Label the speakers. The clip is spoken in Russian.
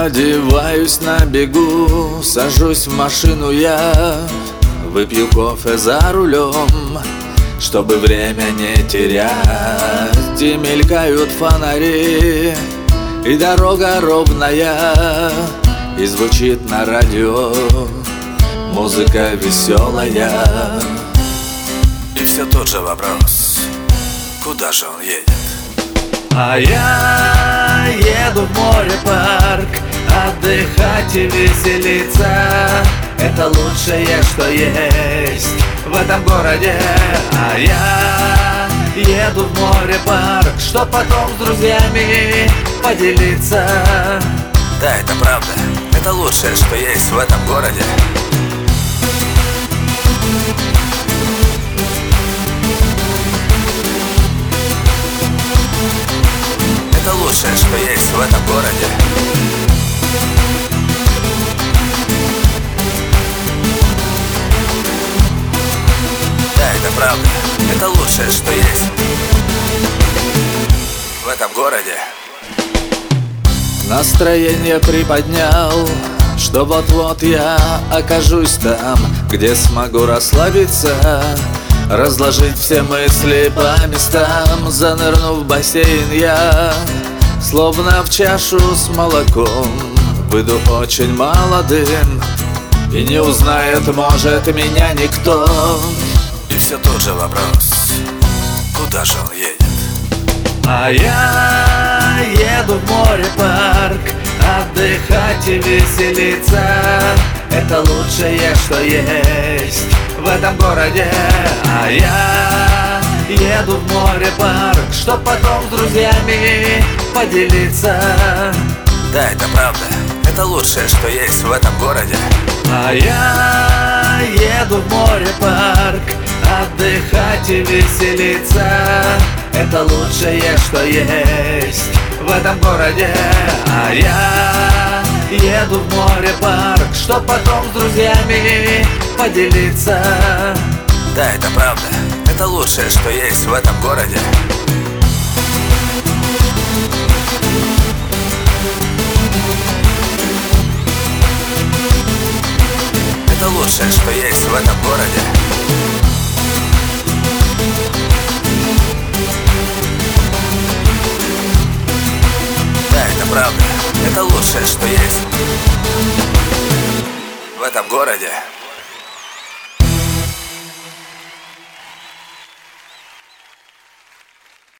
Speaker 1: Одеваюсь на бегу, сажусь в машину я, выпью кофе за рулем, чтобы время не терять. И мелькают фонари, и дорога ровная, и звучит на радио музыка веселая.
Speaker 2: И все тот же вопрос: куда же он едет?
Speaker 1: А я еду в море-парк, отдыхать и веселиться. Это лучшее, что есть в этом городе. А я еду в море-парк, чтоб потом с друзьями поделиться.
Speaker 2: Да, это правда, это лучшее, что есть в этом городе. Это лучшее, что есть в этом городе. Да, это правда, это лучшее, что есть в этом городе.
Speaker 1: Настроение приподнял, что вот-вот я окажусь там, где смогу расслабиться, разложить все мысли по местам. Занырнув в бассейн я, словно в чашу с молоком, выйду очень молодым, и не узнает, может, меня никто.
Speaker 2: И все тот же вопрос: куда же он едет?
Speaker 1: А я еду в море-парк, отдыхать и веселиться. Это лучшее, что есть в этом городе. А я еду в море-парк, чтоб потом с друзьями поделиться.
Speaker 2: Да, это правда, это лучшее, что есть в этом городе.
Speaker 1: А я еду в море-парк, отдыхать и веселиться. Это лучшее, что есть в этом городе. А я еду в море-парк, чтоб потом с друзьями поделиться.
Speaker 2: Да, это правда, это лучшее, что есть в этом городе. Это лучшее, что есть в этом городе. Да, это правда, это лучшее, что есть в этом городе.